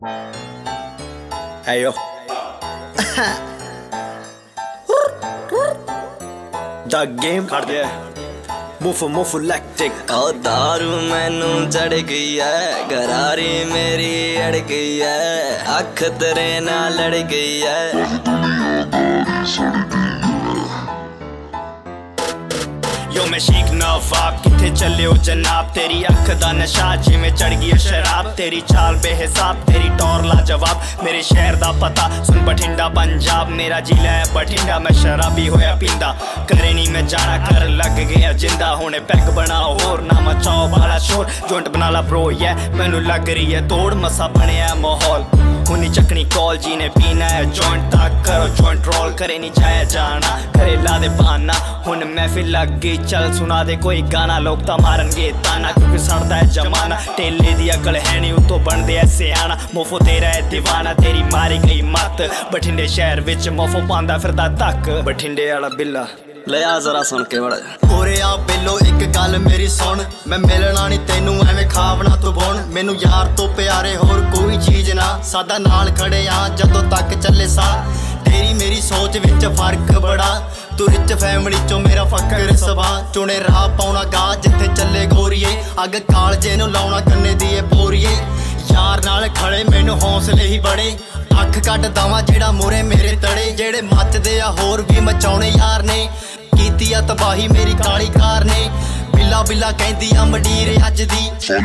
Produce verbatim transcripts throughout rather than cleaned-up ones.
Hey yo. The game ਖੜ ਗਿਆ ਮੁਫ ਮੁਫ lactic ਉਹ ਦਾਰੂ ਮੈਨੂੰ ਚੜ ਗਈ ਐ ਗਰਾਰੀ ਮੇਰੀ ਅੜ ਗਈ ਐ ਅੱਖ ਤੇਰੇ ਨਾਲ ਲੜ ਗਈ ਐ यो मैं शेख नवाब किथे चले हो जनाब तेरी अख दा नशा जिवें चढ़ गई शराब तेरी चाल बेहिसाब तेरी टौर लाजवाब मेरे शहर दा पता सुन बठिंडा पंजाब मेरा जिला है बठिंडा मैं शराबी होया पींदा करे नहीं मैं जाना कर लग गया जिंदा होने पैक बनाओ होर ना मचाओ बाला शोर जोइंट बना ला ब्रो ये मैनू लग रही है तोड़ मसा बनया माहौल हुनी चकनी कॉल जी ने पीना है जॉइंट तक करो जॉइंट रोल करे नहीं जाया जाना करे ला दे बहाना हुन महफिल लग गई चल सुना दे कोई गाना लोग तो मारनगे ताना क्योंकि सड़दा है जमाना टेले दी अकल है नहीं उतो बनदे ऐ सियाना मोफो तेरा है दीवाना तेरी मारी गई मत बठिंडे शहर विच मोफो पांदा फिरदा तक बठिंडे वाला बिल्ला ले आ जरा सुन के बड़ा ओरे आ बेलो एक गल मेरी सुन मैं मिलना नहीं तेनू एवें खावना तू बुन मैनू यार तो प्यारे होर कोई चीज ना सादा नाल खड़े आ जदों तक चले सा तेरी मेरी सोच विच फर्क बड़ा तू रिच फैमिली चो मेरा फकर सवा चुने राह पाउणा गा जिथे चले गोरीए अग कालजे नू लाउणा कन्ने दी ए पोरीए यार नाल खड़े मैनू हौसले ही बड़े अख कट दवा जेड़ा मोरे मेरे तड़े जेड़े मचदे आ होर भी मचाउणे यार ने कीती आ तबाही मेरी काली कार ने बिल्ला बिल्ला कहंदी आ मंडीर अज दी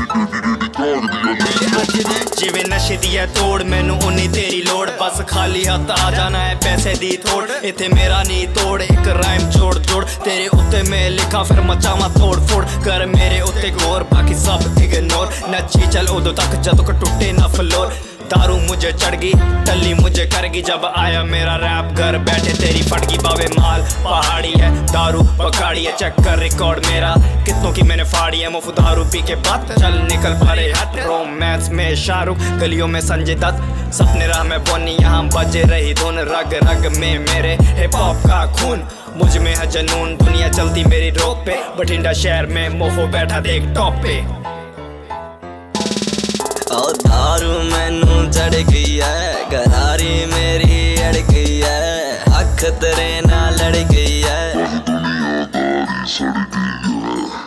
जिवें नशे दी है तोड़ मैनू उन्नी तेरी लोड़ बस खाली हत्थ आ जाना है पैसे दी थोड़ इत्थे मेरा नी तोड़ एक राइम जोड़ जोड़ तेरे उत्ते मैं लिखा फिर मचावा तोड़ फोड़ कर मेरे उत्ते गौर बाकी सब इग्नोर नची चल उदों तक जदों को टुटे ना फ्लोर दारू मुझे चढ़ गई टल्ली मुझे कर गई जब आया मेरा रैप घर बैठे तेरी फटगी बावे माल पहाड़ी है दारू पकाड़ी है चेक कर रिकॉर्ड मेरा कितनों की मैंने फाड़ी है मुफ्त दारू पी के बात चल निकल परे हट रोमांस में शाहरुख गलियों में संजय दत्त सपने राह में बोनी यहाँ बजे रही धुन रग रग में मेरे हिप हॉप का खून मुझ में है जनून दुनिया चलती मेरी रोक पे बठिंडा शहर में मोफो बैठा देख टॉप पे ओ दारू मैनू चढ़ गई है गरारी मेरी अड़ गई है अख तेरे नाल लड़ गई है